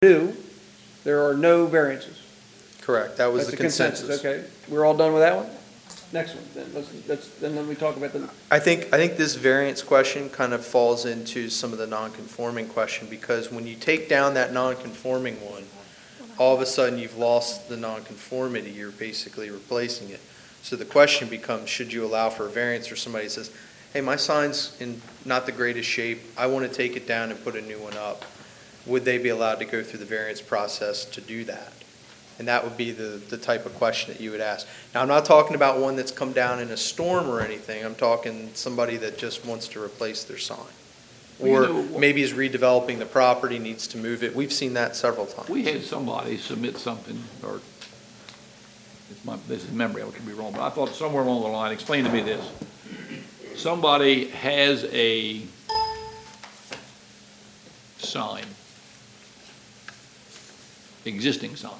do, there are no variances. Correct, that was That's the a consensus. Okay, we're all done with that one? Next one, then, then let me talk about the, I think this variance question kind of falls into some of the non-conforming question, because when you take down that non-conforming one, all of a sudden you've lost the non-conformity, you're basically replacing it. So the question becomes, should you allow for a variance, or somebody says, hey, my sign's in not the greatest shape, I want to take it down and put a new one up. Would they be allowed to go through the variance process to do that? And that would be the type of question that you would ask. Now, I'm not talking about one that's come down in a storm or anything. I'm talking somebody that just wants to replace their sign. Or maybe is redeveloping the property, needs to move it. We've seen that several times. We had somebody submit something, or this is memory, I could be wrong, but I thought somewhere along the line, explain to me this. Somebody has a sign, existing sign,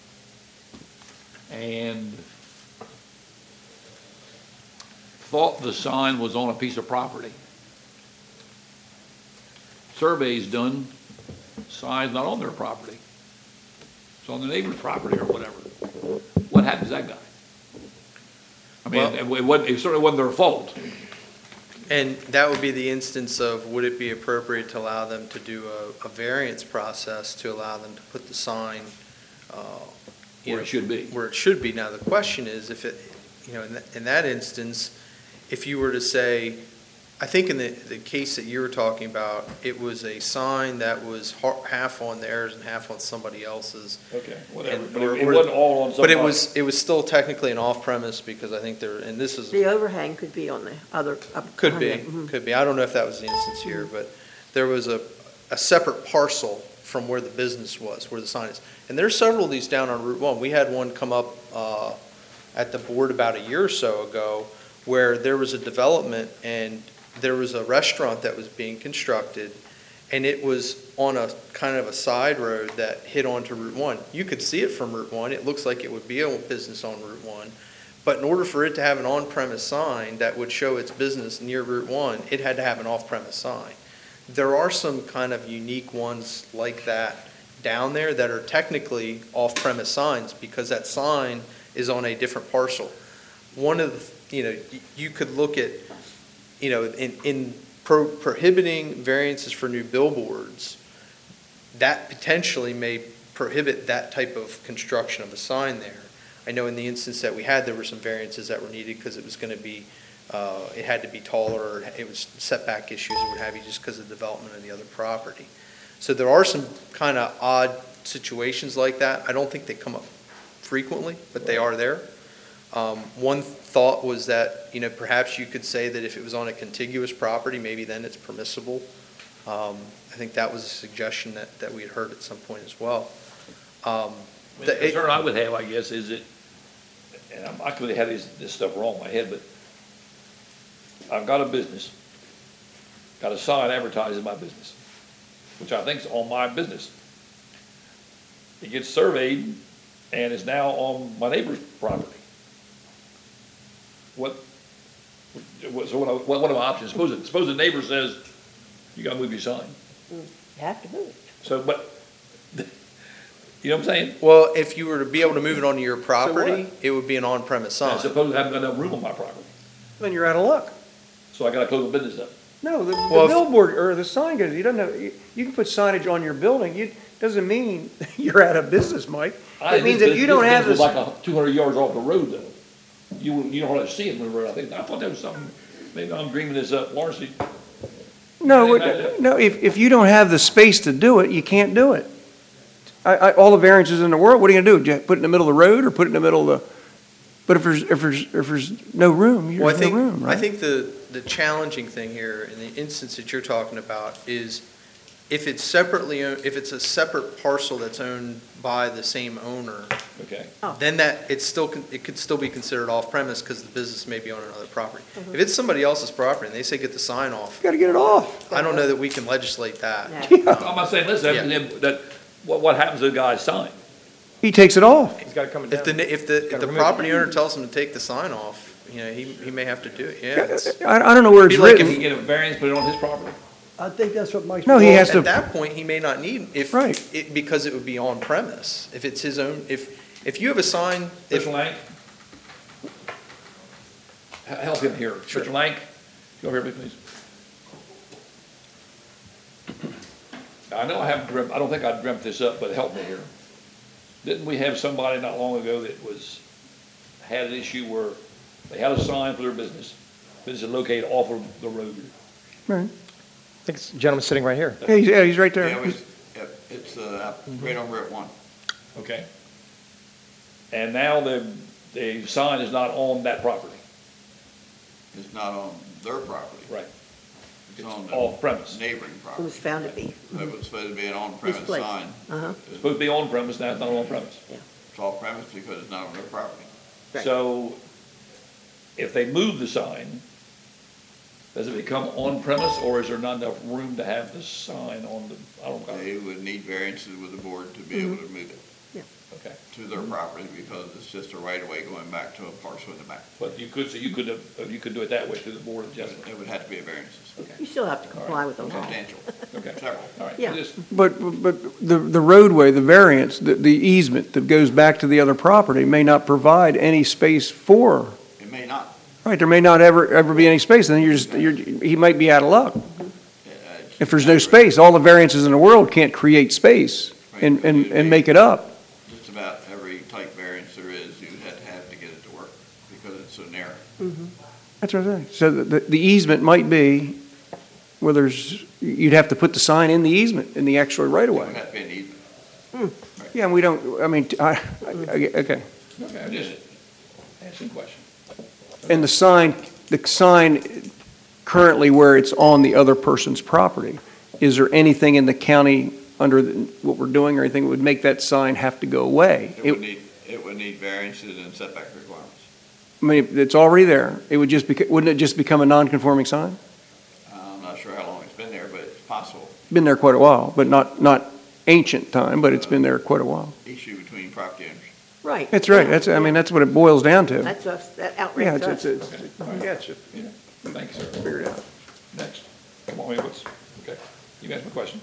and thought the sign was on a piece of property. Survey's done, sign's not on their property. It's on the neighbor's property or whatever. What happens to that guy? I mean, it certainly wasn't their fault. And that would be the instance of, would it be appropriate to allow them to do a variance process to allow them to put the sign Where it should be. Where it should be. Now, the question is, if it, in that instance, if you were to say, I think in the case that you were talking about, it was a sign that was half on theirs and half on somebody else's. Okay, whatever. But it wasn't all on somebody. But it was still technically an off-premise, because I think and this is. The overhang could be on the other. Could be. I don't know if that was the instance here, but there was a separate parcel from where the business was, where the sign is. And there's several of these down on Route 1. We had one come up at the board about a year or so ago, where there was a development and there was a restaurant that was being constructed, and it was on a kind of a side road that hit onto Route 1. You could see it from Route 1. It looks like it would be a business on Route 1. But in order for it to have an on-premise sign that would show its business near Route 1, it had to have an off-premise sign. There are some kind of unique ones like that down there that are technically off-premise signs, because that sign is on a different parcel. One of the, you could look at, in prohibiting variances for new billboards, that potentially may prohibit that type of construction of a sign there. I know in the instance that we had, there were some variances that were needed because it was going to be, it had to be taller, or it was setback issues or what have you, just because of the development of the other property. So there are some kind of odd situations like that. I don't think they come up frequently, but they are there. One thought was that, perhaps you could say that if it was on a contiguous property, maybe then it's permissible. I think that was a suggestion that we had heard at some point as well. The concern I would have, I guess, is that, and I could have this stuff wrong in my head, but I've got a business, got a sign advertising my business, which I think is on my business. It gets surveyed and is now on my neighbor's property. What are my options? Suppose the neighbor says, you gotta move your sign. You have to move it. So, but, you know what I'm saying? Well, if you were to be able to move it onto your property, it would be an on-premise I sign. suppose I haven't got enough room on my property, then you're out of luck. so I gotta close the business up. No, the Well, billboard or the sign goes, you don't know, you can put signage on your building, doesn't mean you're out of business, Mike. It means if you don't have this this. was like 200 yards off the road, though. You don't hardly see it when we're, I thought that was something, maybe I'm dreaming this up, Lawrence. No, if you don't have the space to do it, you can't do it. All the variances in the world, what are you gonna do? Do you put it in the middle of the road or put it in the middle of the, but if there's no room, Well, there's no room, right? I think the challenging thing here in the instance that you're talking about is if it's a separate parcel that's owned by the same owner, Okay. then it could still be considered off-premise because the business may be on another property. If it's somebody else's property and they say get the sign off, You gotta get it off. I don't know that we can legislate that. No. I'm not saying this, that what happens to the guy's sign? He takes it off. He's gotta come down. If the property owner tells him to take the sign off, he may have to do it, yeah. I don't know where it's Be like Can written. he get a variance, put it on his property? I think that's what Mike's. No, he has to- At that point, he may not need, Right. because it would be on premise. If it's his own, if you have a sign, if, Mr. Lank? Help him here. Sure. Mr. Lank, go over here, please. I know I haven't dreamt, I don't think I dreamt this up, but help me here. Didn't we have somebody not long ago that had an issue where they had a sign for their business is located off of the road? Right. I think it's the gentleman sitting right here. Yeah, he's right there. It's right on Route 1. Okay. And now the sign is not on that property. It's not on their property. Right. It's on off the premise. neighboring It property. was found to be. It was supposed to be an on-premise Misplaced. sign. Uh-huh. It's supposed to be on premise, now it's not on premise. It's off-premise because it's not on their property. Right. So if they move the sign, does it become on premise or is there not enough room to have the sign on the, I don't know. They would need variances with the board to be able to move it Okay. to their property because it's just a right-of-way going back to a parcel in the back. But you could do it that way through the board adjustment. It would have to be a variances, You still have to comply with the law. substantial, Okay. several. All right. Yeah. Just- But the roadway, the variance, the easement that goes back to the other property may not provide any space for, It may not. right, there may not ever be any space, and then he might be out of luck. If there's no space, all the variances in the world can't create space and make it up. Just about every type variance there is, you would have to get it to work because it's so narrow. That's what I'm saying. So the easement might be, well, you'd have to put the sign in the easement, in the actual right of It would way. have to be an easement. Yeah, and we don't, I mean, okay. Okay, I'm just asking a question. And the sign currently where it's on the other person's property, is there anything in the county under what we're doing or anything that would make that sign have to go away? It would need variances and setback requirements. I mean, it's already there. It would wouldn't it just become a non-conforming sign? I'm not sure how long it's been there, but it's possible. Been there quite a while, but not ancient time, but it's been there quite a while. Issue between property owners. Right. That's right. Yeah. That's what it boils down to. That's us, that Yeah, outrages it's, us. yeah, it's just Thank you, sir. figure it out. Next. Come on, okay. You asked my question.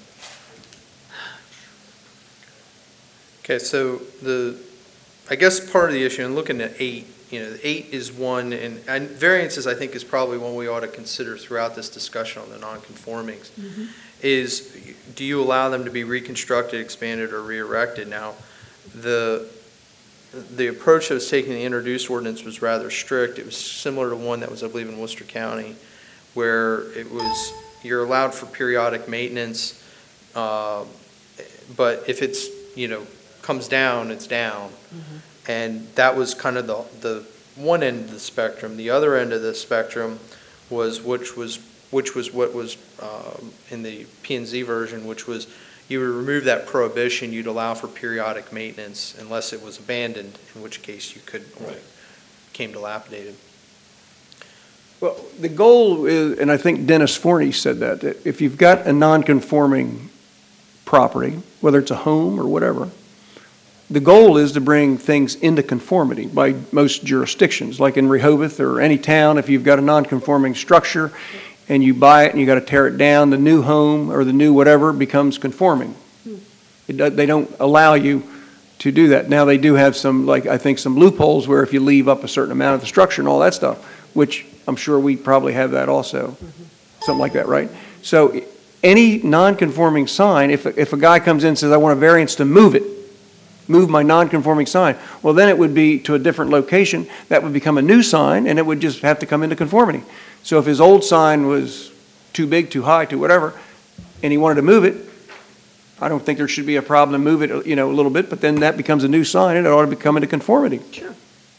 okay, so I guess part of the issue, and looking at 8, 8 is one, and variances, I think, is probably one we ought to consider throughout this discussion on the nonconformings, is do you allow them to be reconstructed, expanded, or re-erected? Now, the approach that was taken in the introduced ordinance was rather strict. It was similar to one that was, I believe, in Worcester County, where it was, you're allowed for periodic maintenance, but if it's, comes down, it's down. And that was kind of the one end of the spectrum. The other end of the spectrum was, which was what was in the P&Z version, which was you would remove that prohibition, you'd allow for periodic maintenance unless it was abandoned, in which case you could, became dilapidated. Well, the goal is, and I think Dennis Forney said that if you've got a non-conforming property, whether it's a home or whatever, the goal is to bring things into conformity by most jurisdictions, like in Rehoboth or any town. If you've got a non-conforming structure and you buy it and you got to tear it down, the new home or the new whatever becomes conforming. They don't allow you to do that. Now, they do have some, I think, some loopholes where if you leave up a certain amount of the structure and all that stuff, which I'm sure we probably have that also, something like that, right? So any non-conforming sign, if a guy comes in and says, I want a variance to move my non-conforming sign, well, then it would be to a different location. That would become a new sign, and it would just have to come into conformity. So if his old sign was too big, too high, too whatever, and he wanted to move it, I don't think there should be a problem to move it, a little bit, but then that becomes a new sign, and it ought to come into conformity. Sure.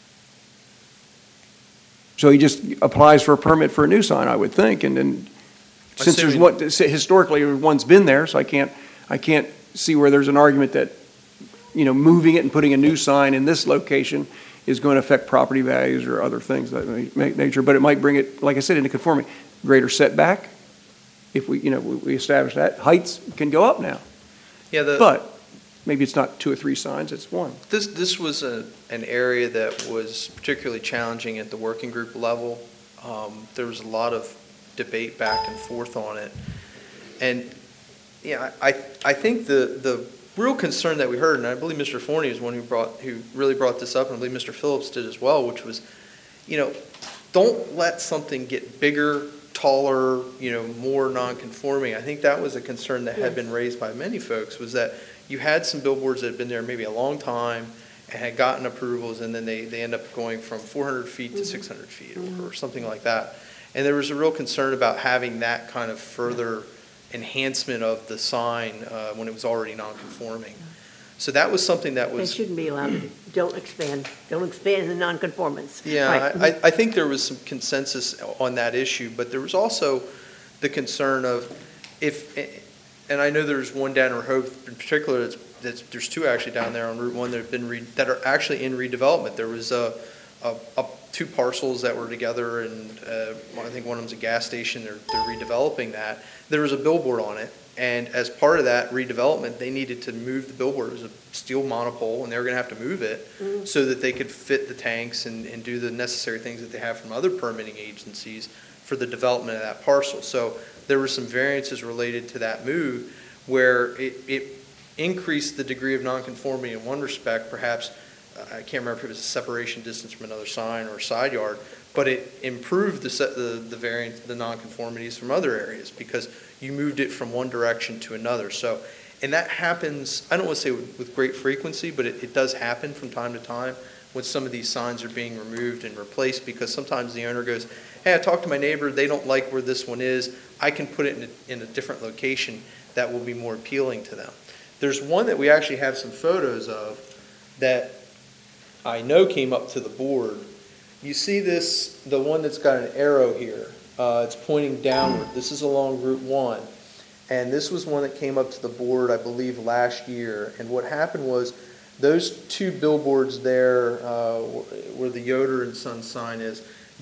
So he just applies for a permit for a new sign, I would think, and then, since historically, one's been there, so I can't see where there's an argument that moving it and putting a new sign in this location is going to affect property values or other things that may nature, but it might bring it, like I said, into conformity. Greater setback, if we establish that. Heights can go up now, Yeah, but maybe it's not 2 or 3 signs, it's 1. This was an area that was particularly challenging at the working group level. There was a lot of debate back and forth on it. And, yeah, I think the real concern that we heard, and I believe Mr. Forney is one who really brought this up, and I believe Mr. Phillips did as well, which was, don't let something get bigger, taller, more non-conforming. I think that was a concern that had been raised by many folks, was that you had some billboards that had been there maybe a long time and had gotten approvals, and then they end up going from 400 feet to 600 feet or something like that. And there was a real concern about having that kind of further enhancement of the sign when it was already non-conforming. So that was something that They was. shouldn't be allowed to, don't expand the nonconformance. Yeah, Right. I think there was some consensus on that issue, but there was also the concern of and I know there's one down in Rehoboth in particular, there's two actually down there on Route 1 that have been that are actually in redevelopment. There was two parcels that were together, and I think one of them's a gas station. They're redeveloping that. There was a billboard on it, and as part of that redevelopment, they needed to move the billboard. It was a steel monopole, and they were going to have to move it so that they could fit the tanks and do the necessary things that they have from other permitting agencies for the development of that parcel. So there were some variances related to that move where it increased the degree of nonconformity in one respect, perhaps. I can't remember if it was a separation distance from another sign or a side yard, but it improved the variance, the nonconformities from other areas because you moved it from one direction to another. So, and that happens, I don't want to say with great frequency, but it does happen from time to time when some of these signs are being removed and replaced, because sometimes the owner goes, hey, I talked to my neighbor, they don't like where this one is, I can put it in a different location that will be more appealing to them. There's one that we actually have some photos of that I know came up to the board. You see this, the one that's got an arrow here. It's pointing downward. This is along Route 1. And this was one that came up to the board, I believe, last year. And what happened was those two billboards there where the Yoder and Son sign is,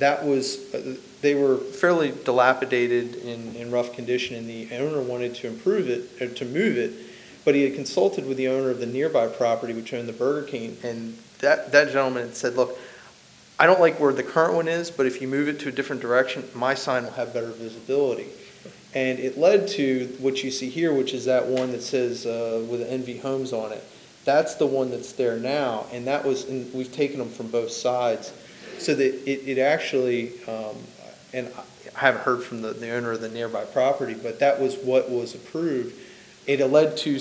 they were fairly dilapidated in rough condition, and the owner wanted to improve it, or to move it, but he had consulted with the owner of the nearby property, which owned the Burger King, and that gentleman had said, look, I don't like where the current one is, but if you move it to a different direction, my sign will have better visibility. And it led to what you see here, which is that one that says with NV Homes on it. That's the one that's there now, and we've taken them from both sides. So that it actually, and I haven't heard from the owner of the nearby property, but that was what was approved. It led to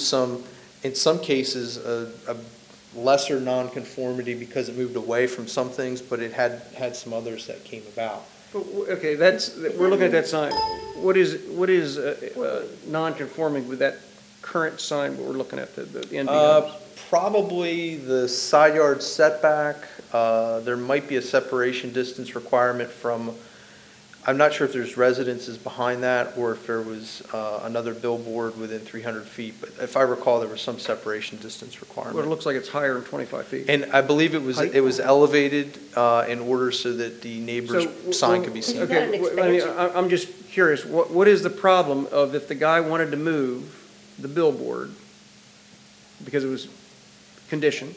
in some cases, a lesser nonconformity because it moved away from some things, but it had some others that came about. Okay, we're looking at that sign. What is non-conforming with that current sign we're looking at, the NV Homes? Probably the side yard setback. There might be a separation distance requirement from, I'm not sure if there's residences behind that or if there was another billboard within 300 feet, but if I recall, there was some separation distance requirement. Well, it looks like it's higher than 25 feet. And I believe it was elevated in order so that the neighbor's sign could be seen. Okay, I'm just curious, what is the problem of if the guy wanted to move the billboard because it was conditioned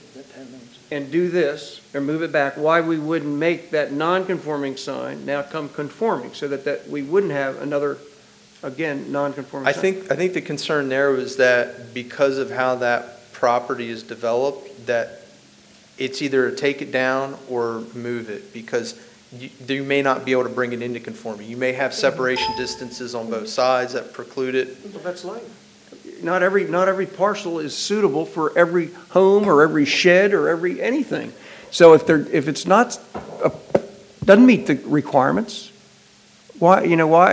and do this or move it back, why we wouldn't make that non-conforming sign now come conforming so that we wouldn't have another, again, non-conforming sign? I think the concern there was that because of how that property is developed, that it's either take it down or move it, because you may not be able to bring it into conformity. You may have separation distances on both sides that preclude it. Well, that's life. Not every parcel is suitable for every home or every shed or every anything. So if it's not doesn't meet the requirements, why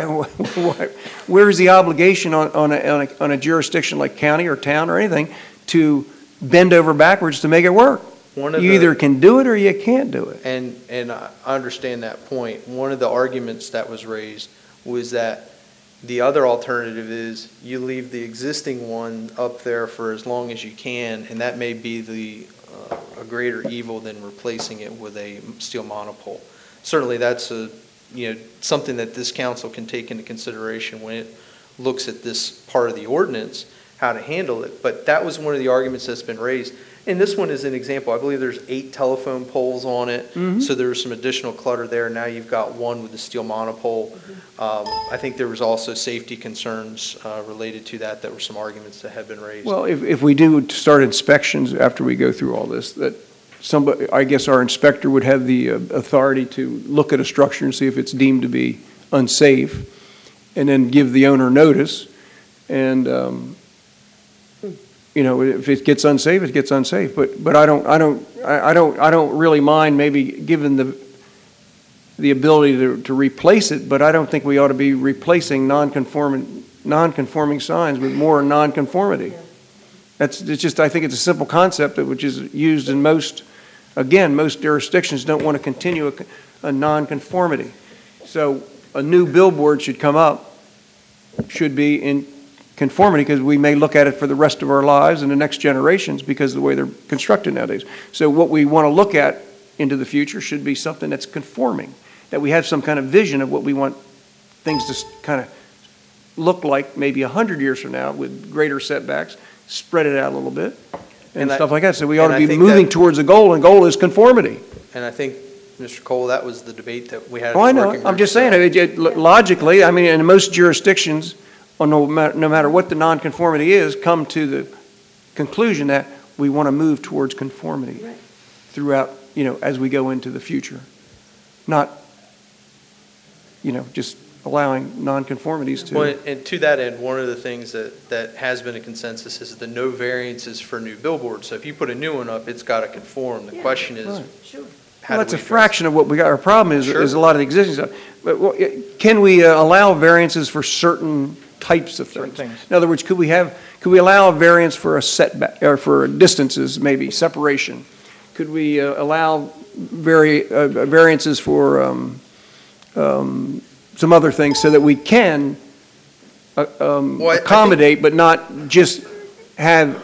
where's the obligation on a jurisdiction like county or town or anything to bend over backwards to make it work? You either can do it or you can't do it. And I understand that point. One of the arguments that was raised was that the other alternative is you leave the existing one up there for as long as you can, and that may be a greater evil than replacing it with a steel monopole. Certainly that's something that this council can take into consideration when it looks at this part of the ordinance. how to handle it. But that was one of the arguments that's been raised. And this one is an example. I believe there's 8 telephone poles on it, so there was some additional clutter there. Now you've got one with the steel monopole. I think there was also safety concerns related to that. There were some arguments that had been raised. Well, if we do start inspections after we go through all this, that somebody, I guess our inspector would have the authority to look at a structure and see if it's deemed to be unsafe, and then give the owner notice. And, if it gets unsafe, it gets unsafe. But I don't really mind maybe given the ability to replace it, but I don't think we ought to be replacing non-conforming signs with more nonconformity. It's just, I think it's a simple concept which is used in most jurisdictions don't want to continue a nonconformity. So a new billboard should come up, should be in conformity, because we may look at it for the rest of our lives and the next generations because of the way they're constructed nowadays. So what we want to look at into the future should be something that's conforming, that we have some kind of vision of what we want things to kind of look like maybe 100 years from now with greater setbacks, spread it out a little bit, and stuff like that. So we ought to be moving towards a goal, and goal is conformity. And I think, Mr. Cole, that was the debate that we had. Oh, I know. I'm just saying, logically, I mean, in most jurisdictions, no matter what the nonconformity is, come to the conclusion that we want to move towards conformity throughout, as we go into the future. Not, just allowing nonconformities to. Well, and to that end, one of the things that has been a consensus is the no variances for new billboards. So if you put a new one up, it's got to conform. The question is, Sure. how Well, that's do a we fraction of what we got. Our problem is Sure. a lot of the existing stuff. But can we allow variances for certain types of Certain things? things. In other words, could we allow a variance for a setback, or for distances, maybe separation? Could we allow variances for some other things so that we can accommodate, but not just have,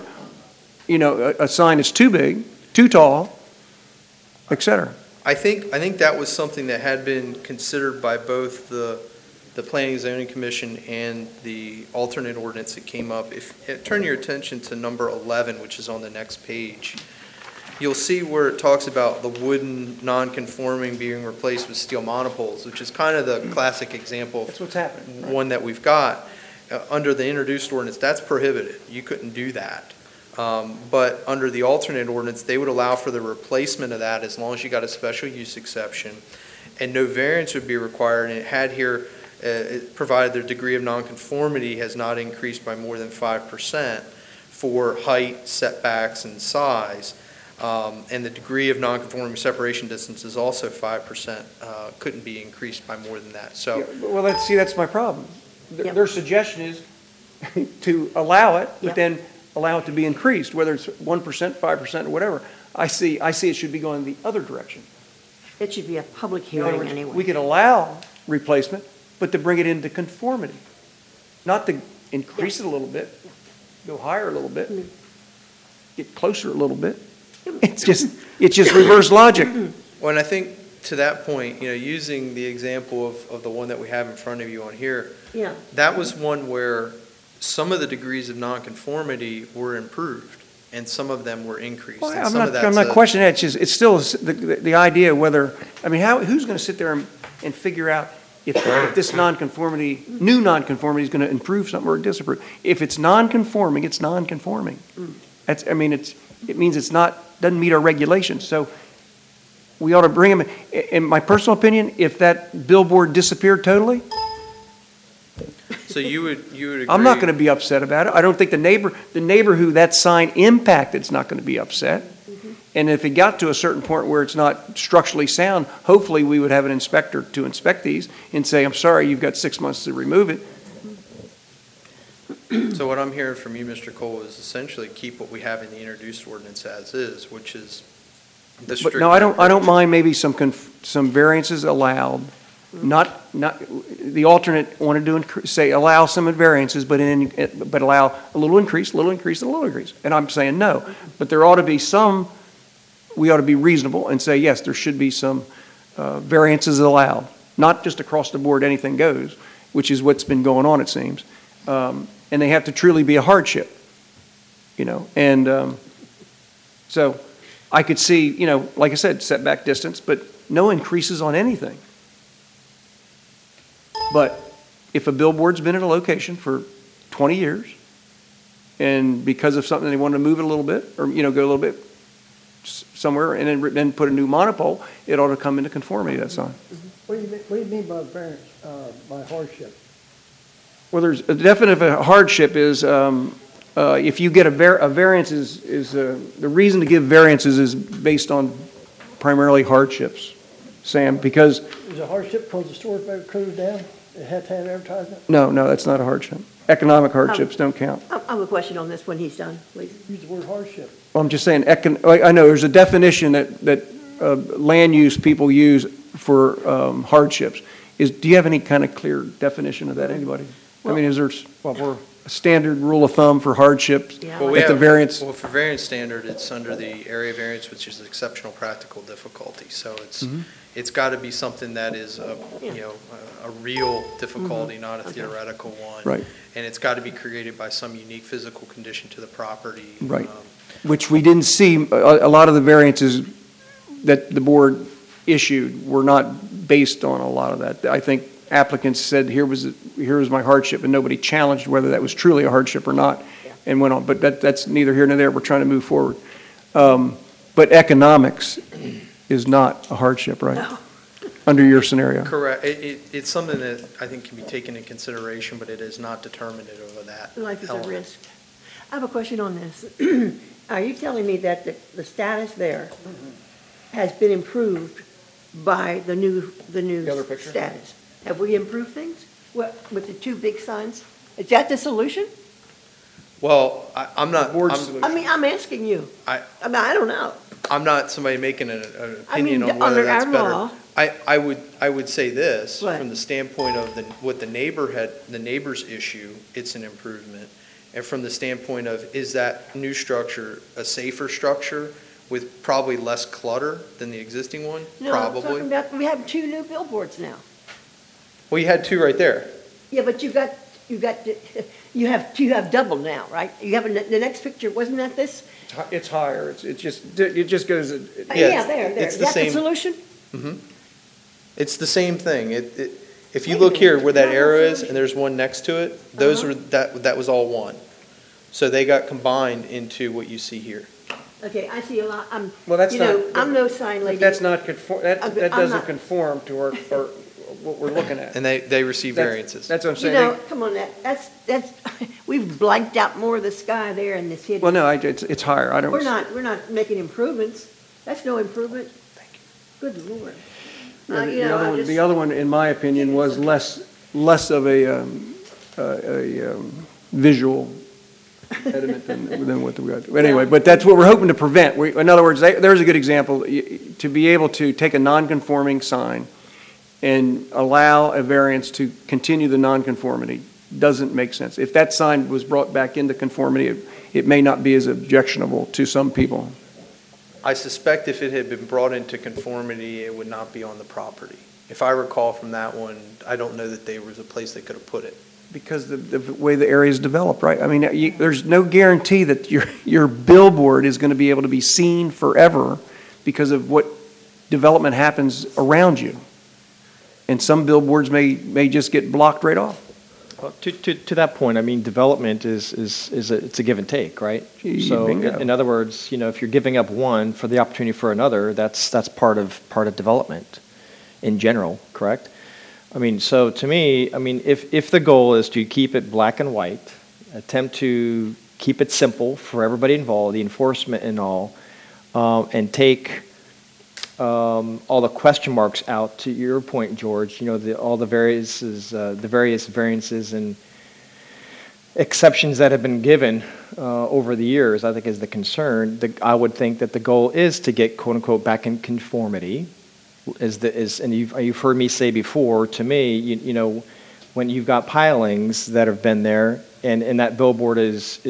a sign that's too big, too tall, et cetera? I think that was something that had been considered by both the Planning and Zoning Commission and the alternate ordinance that came up. Turn your attention to number 11, which is on the next page, you'll see where it talks about the wooden non-conforming being replaced with steel monopoles, which is kind of the classic example That's what's happening. of one that we've got. Under the introduced ordinance, that's prohibited. You couldn't do that. But under the alternate ordinance, they would allow for the replacement of that as long as you got a special use exception, and no variance would be required. And it had here, provided their degree of nonconformity has not increased by more than 5% for height, setbacks, and size. And the degree of nonconforming separation distance is also 5%, couldn't be increased by more than that. So, Well, that's my problem. Yep. Their suggestion is to allow it, but Yep. then allow it to be increased, whether it's 1%, 5%, or whatever. I see it should be going the other direction. It should be a public In other hearing words, anyway. we could allow replacement, but to bring it into conformity, not to increase it a little bit, go higher a little bit, get closer a little bit. It's just reverse logic. well, and I think to that point, using the example of the one that we have in front of you on here, Yeah, that was one where some of the degrees of nonconformity were improved and some of them were increased. Well, And I'm some of not that's questioning that. It's still the idea whether, who's going to sit there and figure out if this new nonconformity is going to improve something or disapprove? If it's nonconforming, it's nonconforming. It means doesn't meet our regulations. So we ought to bring them, in my personal opinion, if that billboard disappeared totally, So you would agree? I'm not going to be upset about it. I don't think the neighbor who that sign impacted is not going to be upset. And if it got to a certain point where it's not structurally sound, hopefully we would have an inspector to inspect these and say, I'm sorry, you've got 6 months to remove it. So what I'm hearing from you, Mr. Cole, is essentially keep what we have in the introduced ordinance as is, which is the strict. But no, I don't mind maybe some variances allowed. Not the alternate wanted to say allow some variances, but allow a little increase, and a little increase. And I'm saying no, but there ought to be some. We ought to be reasonable and say yes, there should be some variances allowed, not just across the board anything goes, which is what's been going on, it seems. And they have to truly be a hardship. And so I could see, like I said, setback distance, but no increases on anything. But if a billboard's been at a location for 20 years, and because of something they want to move it a little bit, or, go a little bit somewhere, and then put a new monopole, it ought to come into conformity, that sign. What do you mean by variance, by hardship? Well, there's a definite hardship is, if you get a variance is the reason to give variances is based on primarily hardships, Sam, because, Is it a hardship because the store better closed down? It had to have advertisement? no, that's not a hardship. Economic hardships don't count. I have a question on this when he's done, please. Use the word hardship. Well, I'm just saying, I know there's a definition that land use people use for hardships. Do you have any kind of clear definition of that, anybody? I mean, is there a standard rule of thumb for hardships Yeah. Well, we at the have- variance? Well, for variance standard, it's under the area variance, which is exceptional practical difficulty. So it's got to be something that is a real difficulty, not a theoretical one. Right. And it's got to be created by some unique physical condition to the property. Right. Which we didn't see, a lot of the variances that the board issued were not based on a lot of that. I think applicants said, here was my hardship, and nobody challenged whether that was truly a hardship or not, and went on. But that's neither here nor there. We're trying to move forward. But economics is not a hardship, right? No. Under your scenario. Correct. It's something that I think can be taken into consideration, but it is not determinative of that Life is a element. risk. I have a question on this. Are you telling me that the status there has been improved by the new other picture? status? Have we improved things with the two big signs? Is that the solution? Well, I'm not, I'm asking you. I don't know. I'm not somebody making an opinion on under whether that's our better. law. I would say this, What? from the standpoint of what the neighbor's issue, it's an improvement. And from the standpoint of, is that new structure a safer structure with probably less clutter than the existing one? No, I'm talking Probably. about, we have two new billboards now. Well, you had two right there. Yeah, but you have double now, right? You have the next picture, wasn't that this? It's higher. It just goes. Yeah, there. it's Is the that the same. solution? It's the same thing. If you look here where that arrow is, and there's one next to it, those were, that was all one. So they got combined into what you see here. Okay, I see a lot, Well, that's not- I'm no sign lady. That's not conform, that I'm doesn't not- conform to our what we're looking at. And they receive variances. That's what I'm You saying. know, come on, that's, we've blanked out more of the sky there in this hidden. Well, no, it's higher. I don't. We're not making improvements. That's no improvement. Thank you. Good Lord. The other one, in my opinion, was less of a visual impediment than what we got. But anyway, but that's what we're hoping to prevent. In other words, there's a good example. To be able to take a non-conforming sign and allow a variance to continue the non-conformity doesn't make sense. If that sign was brought back into conformity, it may not be as objectionable to some people. I suspect if it had been brought into conformity, it would not be on the property. If I recall from that one, I don't know that there was a place they could have put it. Because the way the area is developed, right? I mean, there's no guarantee that your billboard is going to be able to be seen forever because of what development happens around you. And some billboards may just get blocked right off. Well, to that point, I mean, development it's a give and take, right? So, Bingo. in other words, if you're giving up one for the opportunity for another, that's part of development in general, correct? I mean, so to me, I mean, if the goal is to keep it black and white, attempt to keep it simple for everybody involved, the enforcement and all, and take all the question marks out, to your point, George, all the various variances and exceptions that have been given over the years, I think is the concern. I would think that the goal is to get quote unquote back in conformity. And you've heard me say before, to me, when you've got pilings that have been there and that billboard is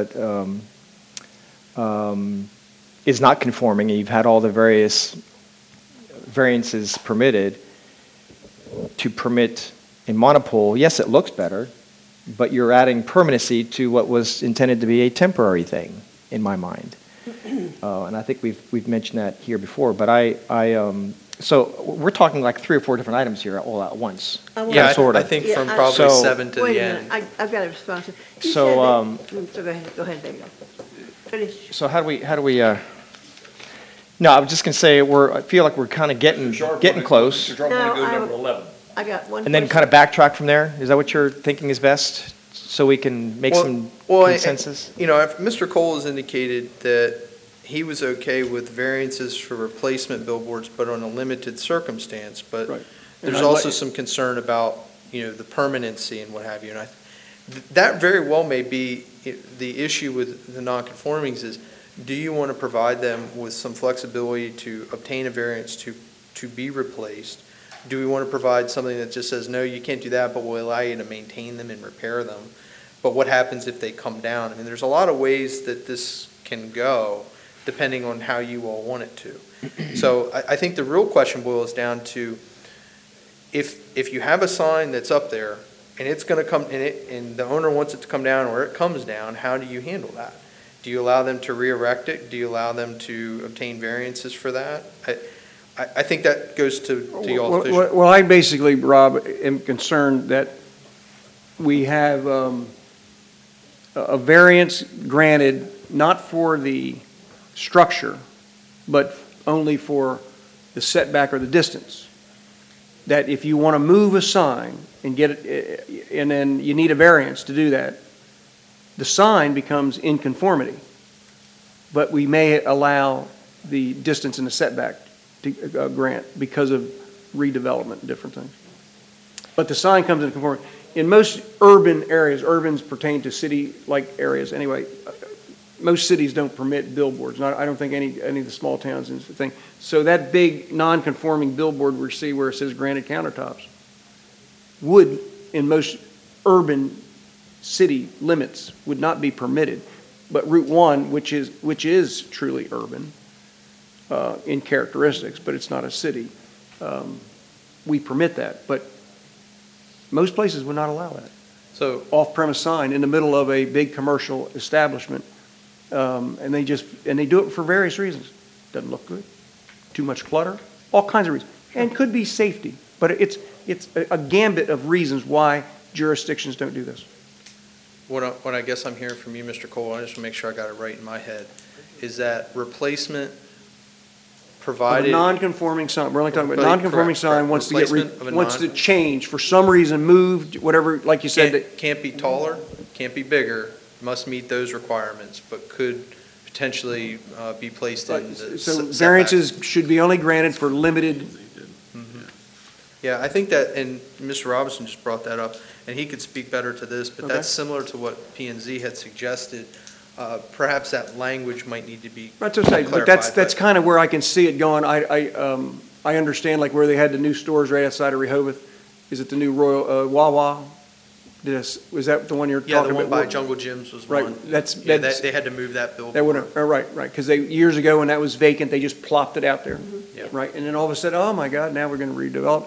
not conforming, and you've had all the variances permitted to permit a monopole, yes, it looks better, but you're adding permanency to what was intended to be a temporary thing, in my mind. And I think we've mentioned that here before, but so we're talking like 3 or 4 different items here all at once. Yeah, sort of. I think Yeah, from I- probably So- 7 to Wait the a end. minute, I've got a response. You So, said that- so go ahead, there you go. Finish. So how do we, no, I was just gonna say, I feel like we're kind of getting close. Mr. Sharp, No, want to go I- number 11. I got one And then question. kind of backtrack from there? Is that what you're thinking is best? So we can make some consensus? Mr. Cole has indicated that he was okay with variances for replacement billboards, but on a limited circumstance. But Right. there's And I'd also like- some concern about, the permanency and what have you. And that very well may be the issue with the nonconformings is, do you want to provide them with some flexibility to obtain a variance to be replaced? Do we want to provide something that just says, no, you can't do that, but will allow you to maintain them and repair them? But what happens if they come down? I mean, there's a lot of ways that this can go, depending on how you all want it to. So I think the real question boils down to, if you have a sign that's up there, and it's going to come, and the owner wants it to come down, or it comes down, how do you handle that? Do you allow them to re-erect it? Do you allow them to obtain variances for that? I think that goes to y'all's vision. Well, I basically, Rob, am concerned that we have a variance granted not for the structure, but only for the setback or the distance. That if you want to move a sign and get it, and then you need a variance to do that, the sign becomes in conformity. But we may allow the distance and the setback to grant because of redevelopment and different things. But the sign comes in conformity. In most urban areas, urbans pertain to city-like areas anyway, most cities don't permit billboards. I don't think any of the small towns is the thing. So that big non-conforming billboard we see where it says granite countertops would, in most urban city limits, would not be permitted. But Route 1, which is truly urban in characteristics, but it's not a city, we permit that. But most places would not allow that. So Off-premise sign in the middle of a big commercial establishment, and they do it for various reasons. Doesn't look good, too much clutter, all kinds of reasons, and could be safety. But it's a gambit of reasons why jurisdictions don't do this. what I guess I'm hearing from you, Mr. Cole, I just want to make sure I got it right in my head, is that replacement Of a provided. non-conforming sign, we're only talking about Right, non-conforming correct, sign correct. wants Replacement of a wants to change for some reason, moved, whatever, like you said. Can't be taller, can't be bigger, must meet those requirements, but could potentially be placed in the So setback. variances should be only granted for limited. Yeah, I think that, and Mr. Robinson just brought that up, and he could speak better to this, but Okay. that's similar to what P and Z had suggested. Perhaps that language might need to be That's what I'm saying, but clarified, that's kind of where I can see it going. I understand like where they had the new stores right outside of Rehoboth. Is it the new Royal, Wawa? Was that the one you're Yeah, the talking one about? by Jungle Gyms was Right, one. that's- Yeah, that's- they had to move that That billboard. would, right, because years ago when that was vacant, they just plopped it out there. Yeah. Right, and then all of a sudden, oh my God, now we're gonna redevelop.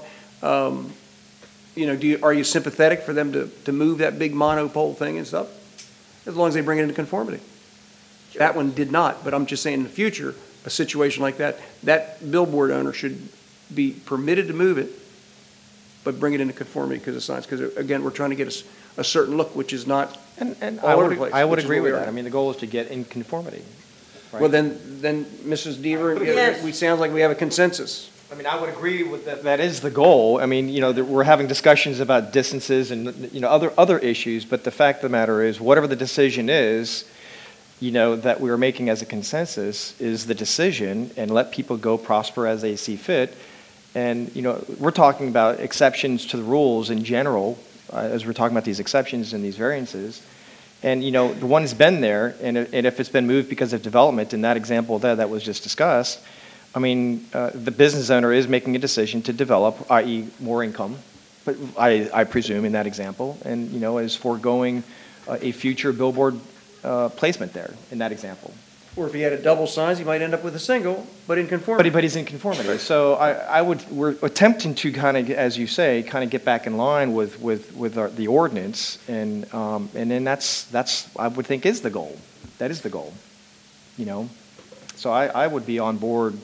Are you sympathetic for them to move that big monopole thing and stuff? As long as they bring it into conformity. That one did not, but I'm just saying in the future, a situation like that, that billboard owner should be permitted to move it, but bring it into conformity because of signs, because again, we're trying to get a certain look, which is not, And all over the place, I would which is agree what we with are. that. I mean, the goal is to get in conformity. right? well, then, Mrs. Deaver, Yes. we sound like we have a consensus. I mean, I would agree with that. That is the goal. I mean, we're having discussions about distances and, other issues, but the fact of the matter is, whatever the decision is, that we are making as a consensus is the decision, and let people go prosper as they see fit. And, we're talking about exceptions to the rules in general, as we're talking about these exceptions and these variances. And, the one's been there, and if it's been moved because of development, in that example there that was just discussed, I mean, the business owner is making a decision to develop, i.e. more income, but I presume in that example, and, is foregoing a future billboard placement there in that example. Or if he had a double signs, he might end up with a single, but in But, conformity. but he's in conformity. So we're attempting to kind of, as you say, kind of get back in line with the ordinance, and then that's, I would think, is the goal. That is the goal, you know? So I would be on board.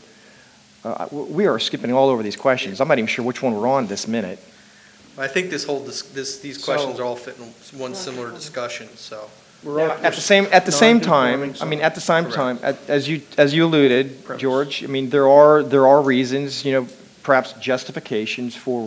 We are skipping all over these questions. I'm not even sure which one we're on this minute. I think these questions are all fitting in one similar discussion, so. We're all At the same time, non-conforming, I mean, so- at the same Correct. time, as you alluded, Premise. George, I mean, there are reasons, you know, perhaps justifications for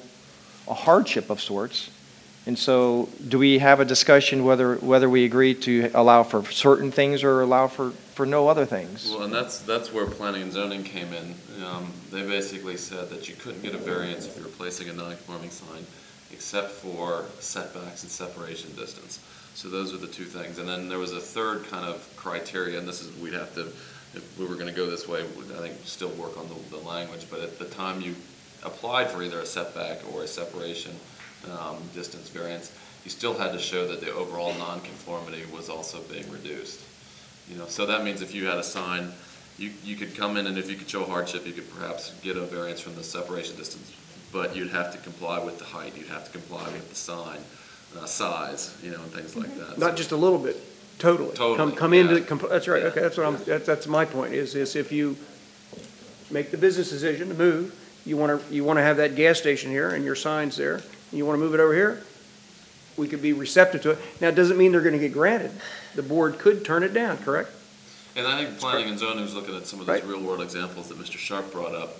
a hardship of sorts. And so, do we have a discussion whether we agree to allow for certain things or allow for no other things? Well, and that's where planning and zoning came in. They basically said that you couldn't get a variance if you were placing a non-conforming sign, except for setbacks and separation distance. So those are the two things. And then there was a third kind of criteria, and this is, we'd have to, if we were gonna go this way, I think still work on the language, but at the time you applied for either a setback or a separation distance variance, you still had to show that the overall nonconformity was also being reduced. You know, so that means if you had a sign, you could come in, and if you could show hardship, you could perhaps get a variance from the separation distance, but you'd have to comply with the height, you'd have to comply with the sign size, you know, and things like that. Not just a little bit, totally. Totally, Come into, yeah. that's right, Yeah. okay, that's my point, is if you make the business decision to move, you wanna have that gas station here and your sign's there, and you wanna move it over here, we could be receptive to it. Now, it doesn't mean they're gonna get granted. The board could turn it down, correct? And I think planning and zoning was looking at some of those Right. real-world examples that Mr. Sharp brought up,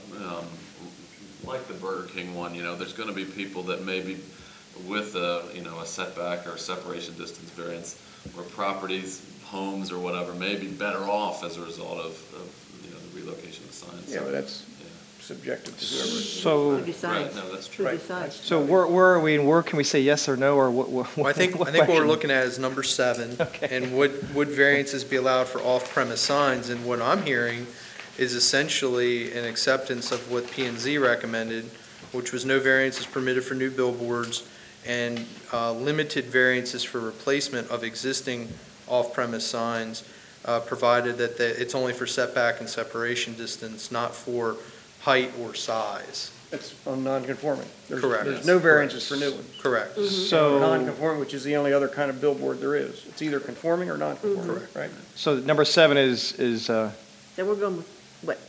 like the Burger King one, you know, there's gonna be people that maybe with a setback or a separation distance variance, where properties, homes or whatever, may be better off as a result of the relocation of the signs. Yeah, but that's Yeah. subjective to whoever. So, Who decides? Right, no, that's true. Who decides? so where are we, and where can we say yes or no, or what? Well, I think what we're question? looking at is number 7, Okay. and would variances be allowed for off-premise signs? And what I'm hearing is essentially an acceptance of what P and Z recommended, which was no variances permitted for new billboards, and limited variances for replacement of existing off-premise signs, provided that it's only for setback and separation distance, not for height or size. That's on non-conforming. Correct. There's no variances for new ones. Correct. So, Non-conforming, which is the only other kind of billboard there is. It's either conforming or non-conforming, right? so number 7 is Then we're going with what?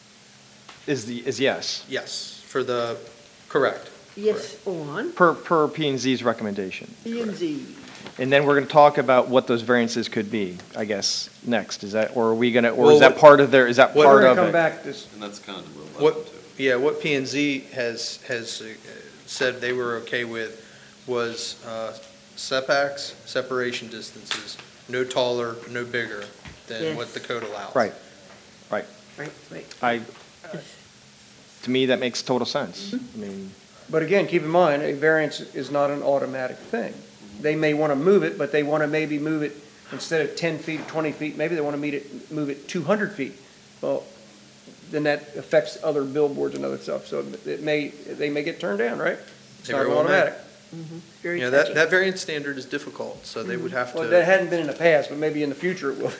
yes, Yes, correct. Yes on per P and Z's recommendation. P and Z. And then we're going to talk about what those variances could be, I guess, next. Is that, or are we going to, or Well, is that part of We're part gonna of come it? back this, And that's kind of the real What, level too. yeah, what P and Z has said they were okay with was setbacks, separation distances, no taller, no bigger than Yes. what the code allows. Right. Right. To me, that makes total sense. I mean, but again, keep in mind, a variance is not an automatic thing. They may want to move it, but they want to maybe move it, instead of 10 feet, 20 feet, maybe they want to move it 200 feet. Well, then that affects other billboards and other stuff, so they may get turned down, right? It's They not very well may. automatic. Very You know, touchy. that variance standard is difficult, so they would have Well, that to, hadn't been in the past, but maybe in the future it will.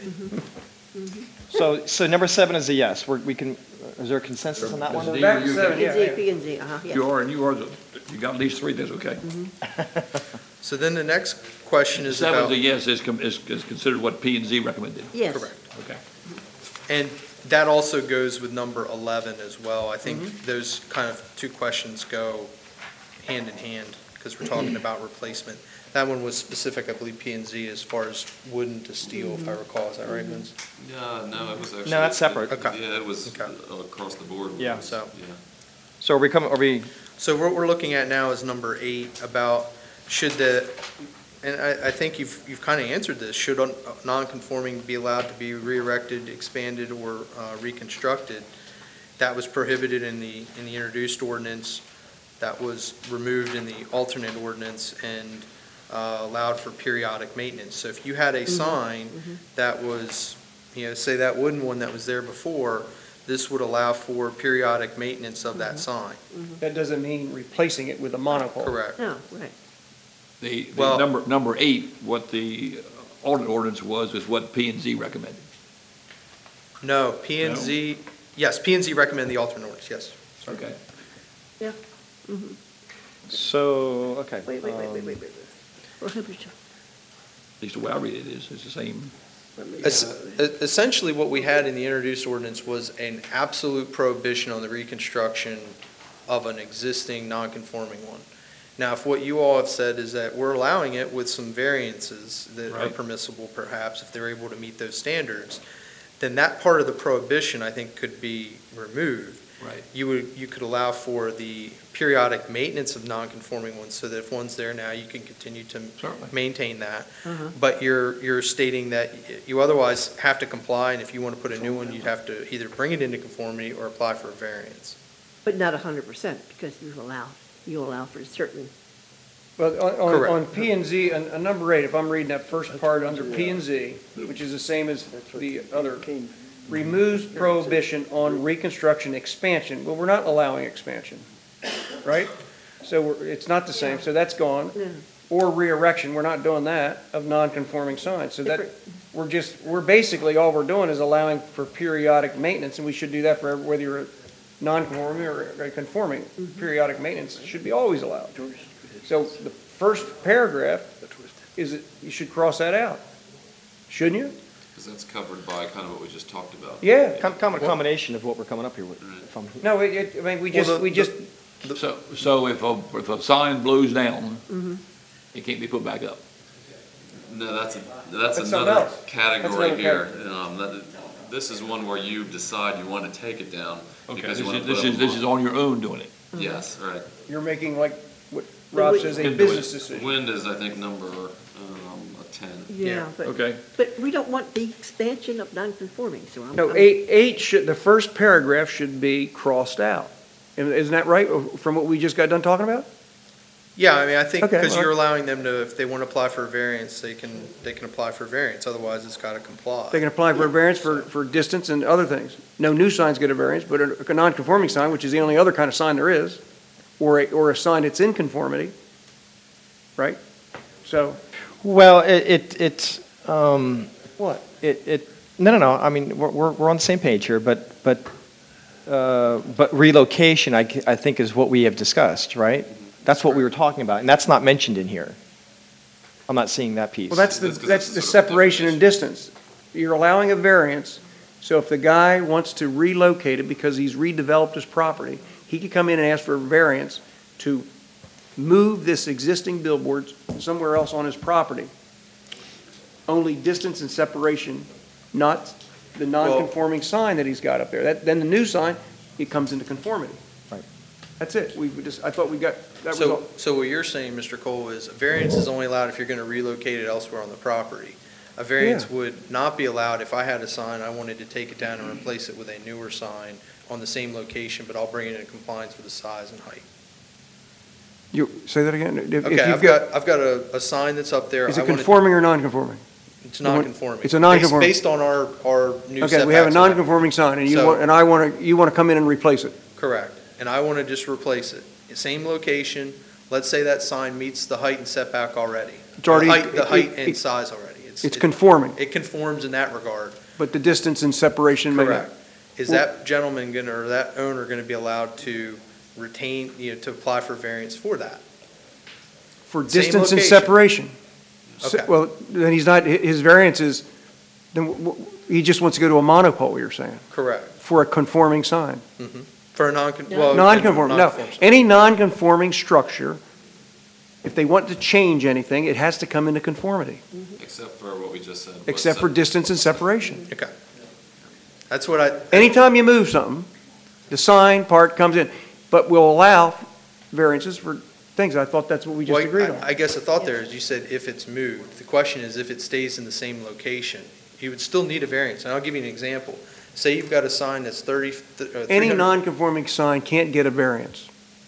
so number 7 is a yes. Is there a consensus on that one? Mr. Back to you- 7, P and Z, yeah. P and Z, yes. You are, and you are, you got these 3, that's okay. so then the next question is 7 about, is a yes, is considered what P and Z recommended. Yes. correct. Okay. And that also goes with number 11 as well. I think those kind of two questions go hand in hand, because we're talking about replacement. That one was specific, I believe, P and Z as far as wooden to steel, if I recall. Is that right, Vince? Yeah, no, it was actually. No, that's separate. Okay. Yeah, it was Okay. across the board. Yeah. So- Yeah. So are we, So what we're looking at now is number 8, about and I think you've kind of answered this, should non-conforming be allowed to be re-erected, expanded, or reconstructed? That was prohibited in the introduced ordinance, that was removed in the alternate ordinance, and allowed for periodic maintenance. So if you had a sign that was, say that wooden one that was there before, this would allow for periodic maintenance of that sign. That doesn't mean replacing it with a monopole. Correct. No, right. The Well- number 8, what the alternate ordinance was what P and Z recommended. No, P and Z, yes, P and Z recommend the alternate ordinance, yes. Sorry. Okay. Yeah. So, okay. Wait. At least the way I read it is, it's the same. Essentially, what we had in the introduced ordinance was an absolute prohibition on the reconstruction of an existing non-conforming one. Now, if what you all have said is that we're allowing it with some variances that are Right. permissible perhaps, if they're able to meet those standards, then that part of the prohibition, I think, could be removed. Right. You could allow for the periodic maintenance of non-conforming ones, so that if one's there now, you can continue to Certainly. maintain that. Uh-huh. But you're stating that you otherwise have to comply, and if you want to put a new one, you'd have to either bring it into conformity or apply for a variance. But not 100%, because you allow for certain, Well, Correct. on P and Z, on number 8, if I'm reading that first part under P and Z, which is the same as the other, removes prohibition on reconstruction expansion. Well, we're not allowing expansion, right? So it's not the same, so that's gone. Yeah. Or re-erection, we're not doing that, of non-conforming signs. So that, we're basically, all we're doing is allowing for periodic maintenance, and we should do that for whether you're non-conforming or conforming. Periodic maintenance should be always allowed. So the first paragraph is that you should cross that out, shouldn't you? Because that's covered by kind of what we just talked about. Yeah. Kind of a combination of what we're coming up here with. No, I mean, we Well, just, So if a sign blows down, it can't be put back up. No, that's That's something another else. category That's here. This is one where you decide you want to take it down Okay, because you this want to is, put this up is, this is on your own doing it. Yes, right. you're making like what Rob says, a Can do it. business decision. Wind is, I think, number 10. yeah, Okay. but we don't want the expansion of non-conforming, so I'm. No, I'm- eight should, the first paragraph should be crossed out. Isn't that right, from what we just got done talking about? Yeah, I mean, I think Okay, because well- you're allowing them to, if they want to apply for a variance, they can apply for a variance, otherwise it's got to comply. They can apply for a variance for distance and other things. No new signs get a variance, but a non-conforming sign, which is the only other kind of sign there is, or a sign that's in conformity, right? So, Well, it's, what? no, I mean, we're on the same page here, but relocation, I think is what we have discussed, right? That's what we were talking about, and that's not mentioned in here. I'm not seeing that piece. Well, that's the That's the sort of separation and distance. You're allowing a variance, so if the guy wants to relocate it because he's redeveloped his property, he could come in and ask for a variance to move this existing billboard somewhere else on his property. Only distance and separation, not the non-conforming sign that he's got up there. Then the new sign, it comes into conformity. Right. That's it. I thought we got, that was all. So what you're saying, Mr. Cole, is a variance is only allowed if you're going to relocate it elsewhere on the property. A variance Yeah. would not be allowed if I had a sign, I wanted to take it down and replace it with a newer sign on the same location, but I'll bring it in compliance with the size and height. You, say that again? If Okay, you've I've got a sign that's up there. Is I it wanna- conforming or non-conforming? It's non-conforming. It's a non-conforming. Based on our new setbacks. Okay, we have a non-conforming sign, and So- you want to come in and replace it. Correct. And I want to just replace it. Same location. Let's say that sign meets the height and setback already. It's already- The height it- and size already. It's conforming, It conforms in that regard. but the distance and separation may not. Correct. Is that gentleman gonna, or that owner gonna be allowed to retain, to apply for variance for that? For Same distance and location. separation. Okay. Well, then he's not, his variance is, then he just wants to go to a monopole, you're saying, Correct. for a conforming sign. For a well. Non-conforming, no. non-conforming. Any non-conforming structure, if they want to change anything, it has to come into conformity, Except for what we just said. was except for distance and separation. Okay. That's what I. Anytime you move something, the sign part comes in, but we'll allow variances for things. I thought that's what we just Well, agreed on. I guess the thought there is you said if it's moved. The question is if it stays in the same location. You would still need a variance. And I'll give you an example. Say you've got a sign that's 300. Any non-conforming sign can't get a variance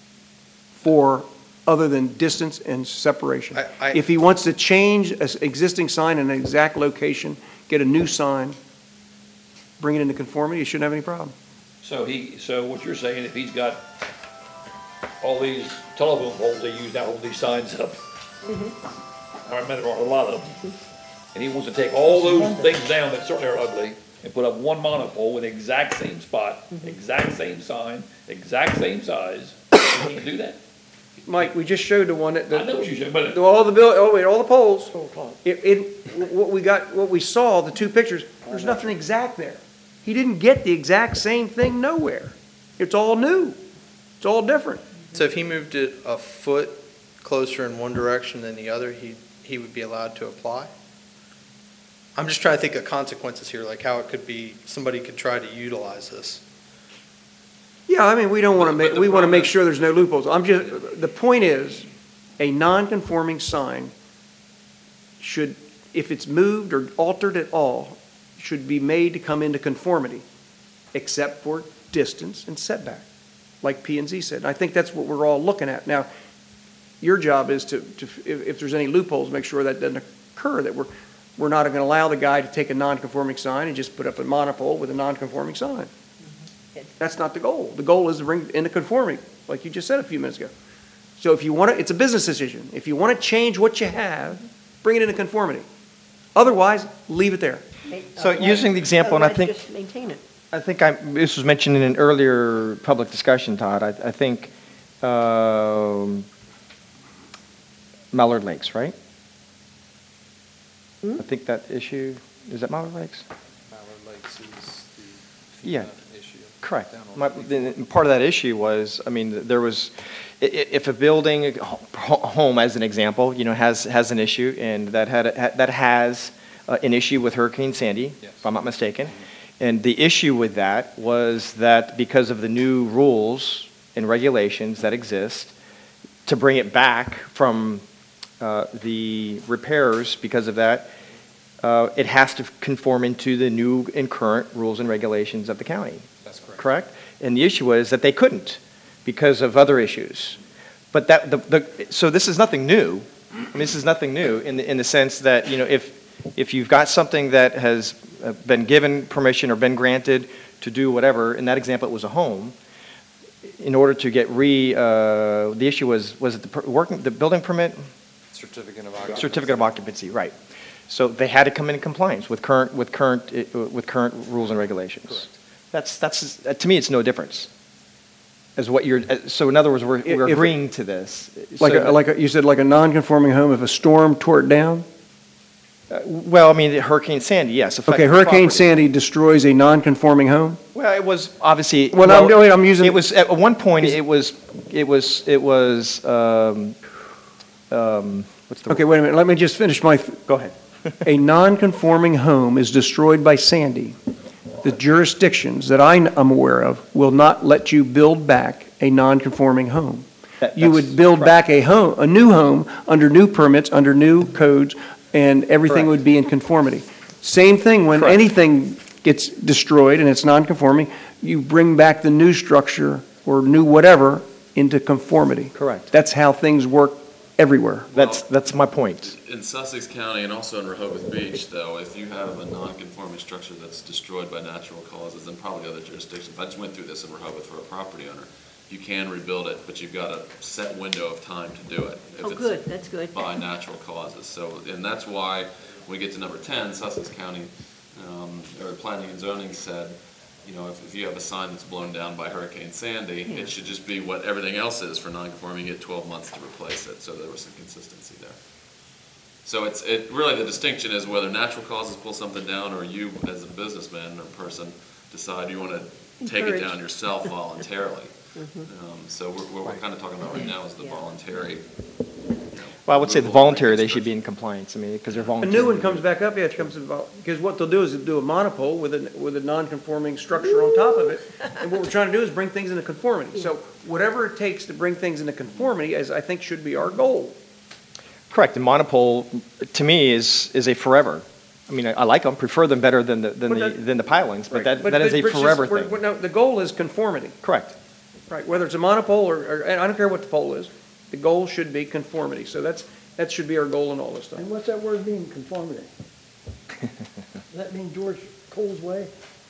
for, other than distance and separation. If he wants to change an existing sign in an exact location, get a new sign, bring it into conformity, he shouldn't have any problem. So what you're saying, if he's got all these telephone poles they use now, hold these signs up. I remember a lot of them. And he wants to take all those things down that certainly are ugly and put up one monopole with the exact same spot, exact same sign, exact same size, you can't do that. Mike, we just showed the one that. I know what you said, but All the poles. What we saw, the two pictures, there's nothing exact there. He didn't get the exact same thing nowhere. It's all new. It's all different. So if he moved it a foot closer in one direction than the other, he would be allowed to apply? I'm just trying to think of consequences here, like how it could be, somebody could try to utilize this. Yeah, I mean, we don't want to But make, the we want to problem make is- sure there's no loopholes. The point is, a non-conforming sign should, if it's moved or altered at all, should be made to come into conformity, except for distance and setback, like P and Z said. And I think that's what we're all looking at. Now, your job is to if there's any loopholes, make sure that doesn't occur, that we're not going to allow the guy to take a non-conforming sign and just put up a monopole with a non-conforming sign. That's not the goal. The goal is to bring into conformity, like you just said a few minutes ago. So if you want to, it's a business decision. If you want to change what you have, bring it into conformity. Otherwise, leave it there. So using the example, and I Otherwise, think- just maintain it. I think this was mentioned in an earlier public discussion, Todd. I think Mallard Lakes, right? I think that issue, is that Mallard Lakes? Mallard Lakes is Yeah. the issue. Correct. Down on Part of that issue was, I mean, there was, if a building, a home as an example, has an issue, and that has an issue with Hurricane Sandy, Yes. if I'm not mistaken. And the issue with that was that because of the new rules and regulations that exist, to bring it back from the repairs because of that, it has to conform into the new and current rules and regulations of the county. That's correct. Correct? And the issue was that they couldn't because of other issues. But so this is nothing new. I mean, this is nothing new in the sense that, if you've got something that has been given permission or been granted to do whatever, in that example it was a home, in order to get the issue was it the building permit? Certificate of occupancy. Certificate of occupancy, right. So they had to come in compliance with current rules and regulations. That's to me, it's no difference. So in other words, we're If- agreeing to this. You said, like a non-conforming home, if a storm tore it down? Well, I mean, Hurricane Sandy, yes. Okay, affected Hurricane property. Sandy destroys a non-conforting home? Well, it was obviously. Well, I'm using- It was, at one point, what's the Okay, wait a minute, let me just finish Go ahead. A non-conforming home is destroyed by Sandy. The jurisdictions that I'm aware of will not let you build back a non-conforming home. You would build back a new home, under new permits, under new codes, and everything Correct. would be in conformity. Same thing when Correct. anything gets destroyed and it's non-conforming, you bring back the new structure or new whatever into conformity. Correct. That's how things work everywhere. That's my point. In Sussex County and also in Rehoboth Beach, though, if you have a non-conforming structure that's destroyed by natural causes, and probably other jurisdictions, I just went through this in Rehoboth for a property owner, you can rebuild it, but you've got a set window of time to do it. if Oh, it's good, that's good. By natural causes. So, and that's why when we get to number 10, Sussex County, or Planning and Zoning said, if you have a sign that's blown down by Hurricane Sandy, it should just be what everything else is for non-conforming, you get 12 months to replace it, so there was some consistency there. So really the distinction is whether natural causes pull something down or you as a businessman or person decide you want to take it down yourself voluntarily. So what we're kind of talking about right now is the voluntary. Well, I would say the voluntary, they should be in compliance, because they're A voluntary. new one comes back up, it comes about, because what they'll do is do a monopole with a non-conforming structure on top of it. And what we're trying to do is bring things into conformity. So whatever it takes to bring things into conformity, as I think should be our goal. Correct, and monopole, to me, is a forever. I mean, I like them, prefer them better than the pilings, but that is a it's just- forever we're- thing. No, the goal is conformity, Correct. right? Whether it's a monopole or, and I don't care what the pole is, the goal should be conformity. So that should be our goal in all this stuff. And what's that word mean, conformity? Does that mean George Cole's way?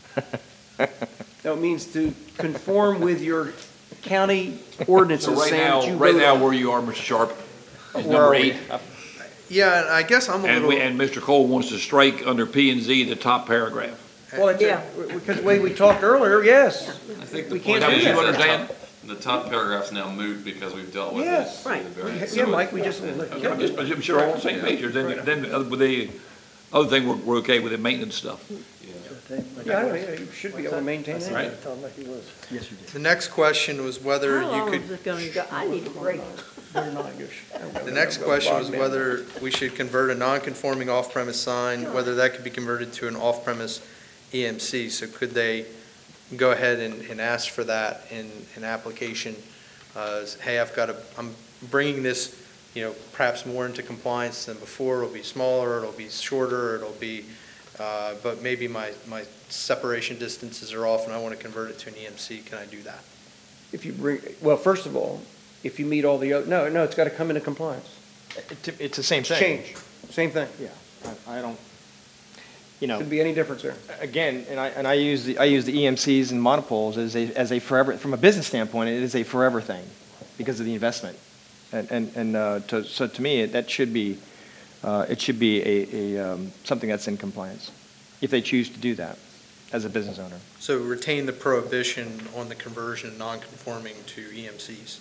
No, it means to conform with your county ordinances So right saying that you now, vote on. where you are, Mr. Sharp, is Where number are we? 8. Yeah, and I guess I'm a And little, Mr. Cole wants to strike under P and Z the top paragraph. Well, that's Yeah. it, because the way we talked earlier, yes. I think the We point can't is do that. that Understand? the top paragraph's now moot because we've dealt with Yes. the Right. variance. Yeah, Mike, we just, I'm just, I'm sure all on the same page here, then with the other thing, we're okay with the maintenance stuff. yeah, I know, yeah, you should be able to maintain that. Right. The next question was whether How you long could, is it gonna go? I need a break. the next question was whether we should convert a non-conforming off-premise sign, whether that could be converted to an off-premise EMC. So could they go ahead and ask for that in an application? Hey, I'm bringing this, perhaps more into compliance than before. It'll be smaller, it'll be shorter, but maybe my separation distances are off and I want to convert it to an EMC. Can I do that? If you bring, well, first of all, if you meet all the other, no, it's got to come into compliance. It's the same thing. Change, same thing. Yeah, I don't, Shouldn't be any difference there. again, and I use the EMCs and monopoles as a forever, from a business standpoint, it is a forever thing because of the investment. So to me, that should be, it should be something that's in compliance, if they choose to do that as a business owner. So retain the prohibition on the conversion of non-conforming to EMCs.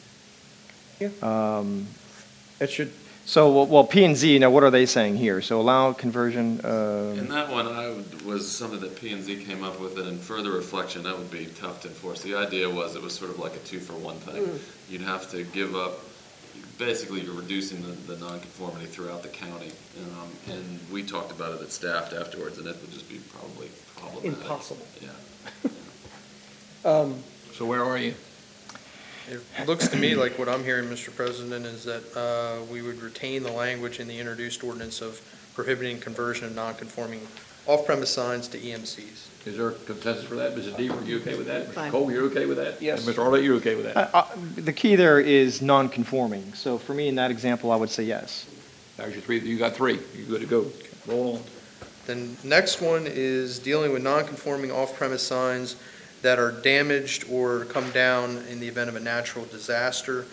It should, So, well, P and Z, now what are they saying here? So allow conversion, And that one, was something that P and Z came up with, and in further reflection, that would be tough to enforce. The idea was it was sort of like a 2-for-1 thing. You'd have to give up, basically you're reducing the nonconformity throughout the county. And we talked about it at staff afterwards, and it would just be probably problematic. Impossible. Yeah. So where are you? It looks to me like what I'm hearing, Mr. President, is that we would retain the language in the introduced ordinance of prohibiting conversion of non-conforming off-premise signs to EMCs. Is there consensus for that? Mrs. Deaver, you okay with that? Mr. Fine. Cole, you okay with that? Yes. And Mr. Arlett, you okay with that? the key there is non-conforming. So for me, in that example, I would say yes. There's your three, you got three, you good to go. Roll on. Then next one is dealing with non-conforming off-premise signs that are damaged or come down in the event of a natural disaster.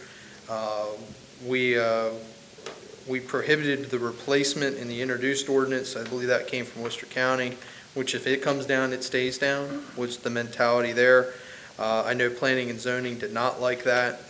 We prohibited the replacement in the introduced ordinance. I believe that came from Worcester County, which if it comes down, it stays down, was the mentality there. I know planning and zoning did not like that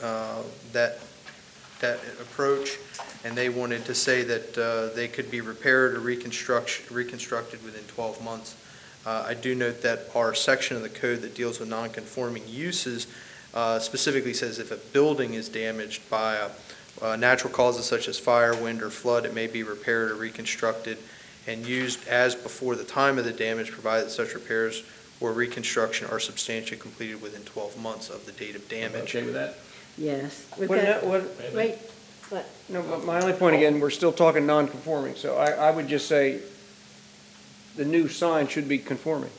approach, and they wanted to say that they could be repaired or reconstructed within 12 months. I do note that our section of the code that deals with non-conforming uses specifically says if a building is damaged by natural causes such as fire, wind, or flood, it may be repaired or reconstructed and used as before the time of the damage, provided that such repairs or reconstruction are substantially completed within 12 months of the date of damage. Okay with that? Yes. We've What- got- what- Wait, what? no, my only point again, we're still talking non-conforming, so I would just say the new sign should be conforming.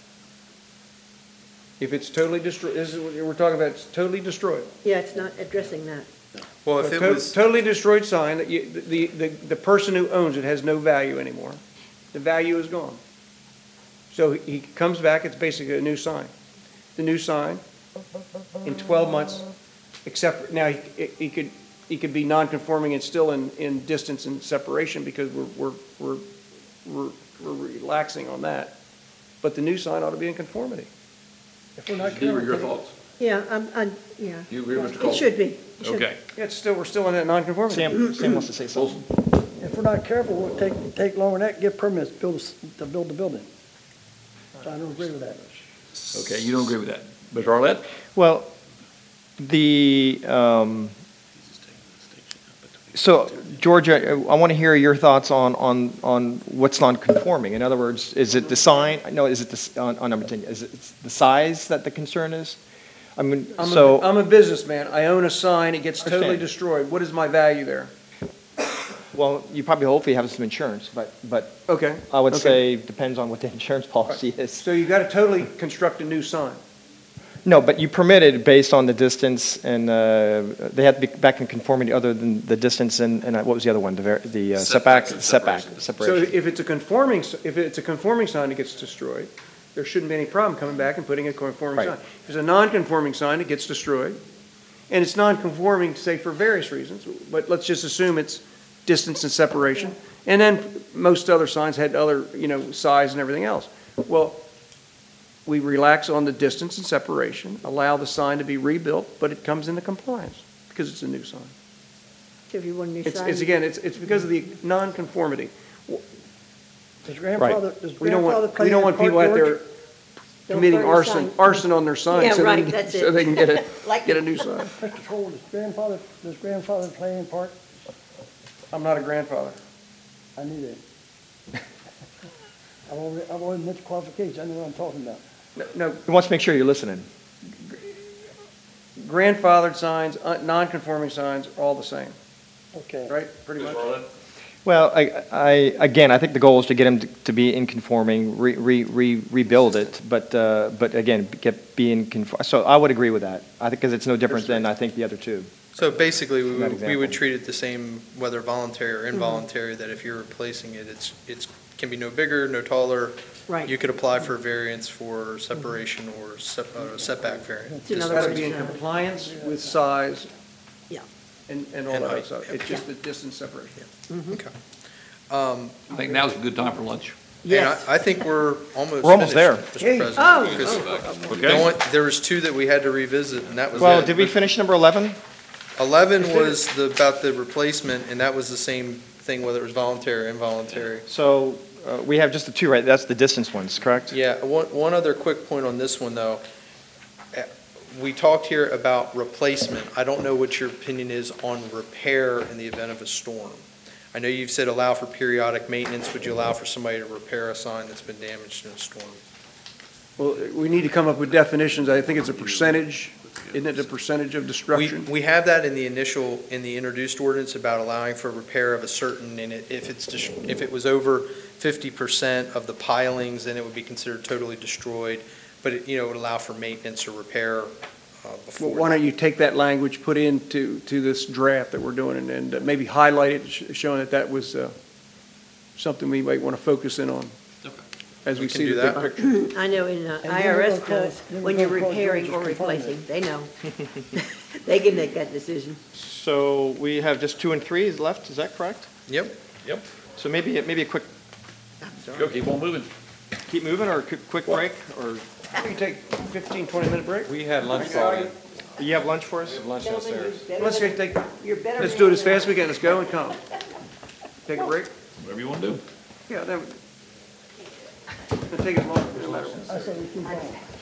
If it's totally destroyed, this is what we're talking about, it's totally destroyed. Yeah, it's not addressing that. Well, if A it to- was, Totally destroyed sign, that the person who owns it has no value anymore. The value is gone. So he comes back, it's basically a new sign. The new sign, in 12 months, except, now, he could be non-conforming and still in distance and separation because we're relaxing on that. But the new sign ought to be in conformity. If we're not Mr. Deaver, your careful, thoughts? Yeah, yeah. You agree, Mr. Cole? It should be. It should be. Okay. Yeah, we're still in that non-conformity. Sam wants to say something. if we're not careful, we'll take longer than that, get permits to build the building. So I don't agree with that. Okay, you don't agree with that. Mr. Arlett? Well, so Georgia, I want to hear your thoughts on what's non-conforming. In other words, is it the sign? No, is it on number 10? Is it the size that the concern is? I mean, I'm a businessman. I own a sign, it gets totally Understand. destroyed. What is my value there? well, you probably hopefully have some insurance, but Okay. I would Okay. say depends on what the insurance policy is. So you got to totally construct a new sign. No, but you permitted based on the distance, and they had to be back in conformity other than the distance and what was the other one? The setback, Setbacks and separation. So if it's a conforming sign that gets destroyed, there shouldn't be any problem coming back and putting a conforming Right. sign. If it's a non-conforming sign, it gets destroyed. And it's non-conforming, say, for various reasons, but let's just assume it's distance and separation. And then most other signs had other, size and everything else. Well, we relax on the distance and separation, allow the sign to be rebuilt, but it comes into compliance because it's a new sign. So if you want a new It's, sign. it's because of the non-conformity. Does grandfather We don't play want, we don't in want Park people out there George? Don't committing burn your sign. arson on their sign. Yeah, so they right, can- that's So it. they can get Like- a new sign. Mr. Cole, does grandfather play in Park? I'm not a grandfather. I knew that. I've already met the qualifications, I know what I'm talking about. No, He wants to make sure you're listening. grandfathered signs, non-conforming signs, are all the same, Okay. right? Pretty much. Well, again, I think the goal is to get them to be in conforming, rebuild it, but again, be in conform, so I would agree with that. I think, because it's no different than, I think, the other two. So basically, That we example. would treat it the same, whether voluntary or involuntary, that if you're replacing it, it's, can be no bigger, no taller. Right. You could apply for a variance for separation or setback variance. It's in It's other got to words, be in compliance with size Yeah. and all And that height, stuff. yeah. It's just the distance separation. Okay. I think now's a good time for lunch. And Yes. I think we're almost We're almost there. finished, Hey. Mr. President. Oh, because the Okay. only- There was two that we had to revisit, and that was it. Well, did we finish number 11? 11 was about the replacement, and that was the same thing, whether it was voluntary or involuntary. So we have just the two, right? That's the distance ones, correct? Yeah, one other quick point on this one, though. We talked here about replacement. I don't know what your opinion is on repair in the event of a storm. I know you've said allow for periodic maintenance. Would you allow for somebody to repair a sign that's been damaged in a storm? Well, we need to come up with definitions. I think it's a percentage. Isn't it a percentage of destruction? We have that in the introduced ordinance about allowing for repair of a certain, and if it was over 50% of the pilings, then it would be considered totally destroyed. But it would allow for maintenance or repair Well, before. why don't you take that language, put into this draft that we're doing, and maybe highlight it, showing that was something we might want to focus in on as we We can see do the big that. picture. I know in then we're IRS gonna call- does, then we're when you're gonna call repairing George's or component. replacing, they know. They can make that decision. So we have just 2 and 3 is left, is that correct? Yep. So maybe a quick, Go, keep on moving. keep moving, or a quick break, or We can take 15, 20-minute break. We had lunch brought in. do you have lunch for us? Lunch downstairs. Let's take, You're better. let's do it as fast as we can. Let's go and come. Take a break? Whatever you want to do. Yeah, then, it'll take as long as it matters. I say we keep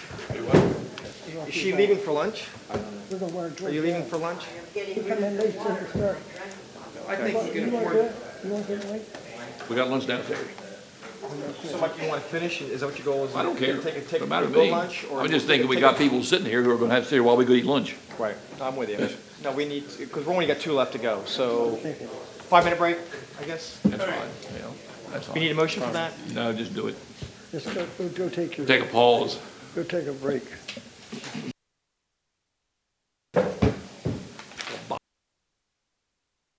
going. Is she leaving for lunch? We're gonna wear Are George you leaving down. for lunch? We come in late, so we start. I think you can You wanna afford do it. it? You wanna get it late? We got lunch downstairs. So Mike, you want to finish, is that what your goal is? I don't care. Take Don't matter to go me. lunch, or I'm just thinking we got people sitting here who are going to have to sit here while we go eat lunch. Right, I'm with you. No, we need, because we're only got 2 left to go, so 5-minute break, I guess? That's fine, that's We fine. need a motion for that? No, just do it. Just go take Take a pause. go take a break.